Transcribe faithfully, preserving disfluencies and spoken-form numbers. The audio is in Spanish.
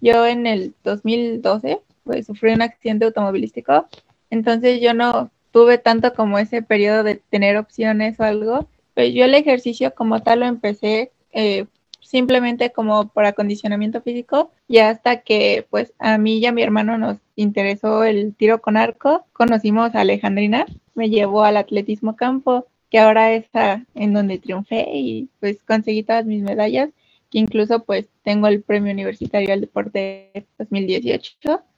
yo en el dos mil doce pues sufrí un accidente automovilístico, entonces yo no tuve tanto como ese periodo de tener opciones o algo. Pues yo el ejercicio como tal lo empecé eh, simplemente como por acondicionamiento físico, y hasta que pues a mí y a mi hermano nos interesó el tiro con arco, conocimos a Alejandrina, me llevó al atletismo campo, que ahora es a, en donde triunfé y pues conseguí todas mis medallas, que incluso pues tengo el premio universitario al deporte dos mil dieciocho.